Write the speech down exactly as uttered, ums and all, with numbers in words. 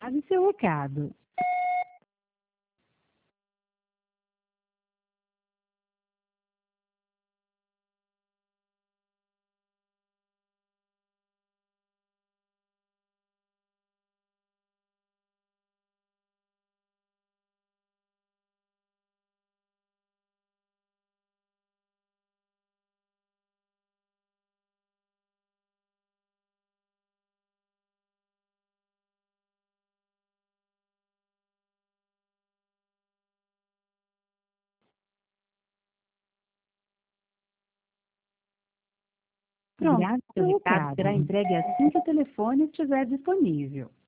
Grave seu recado. Pronto, seu recado será entregue assim que o telefone estiver disponível.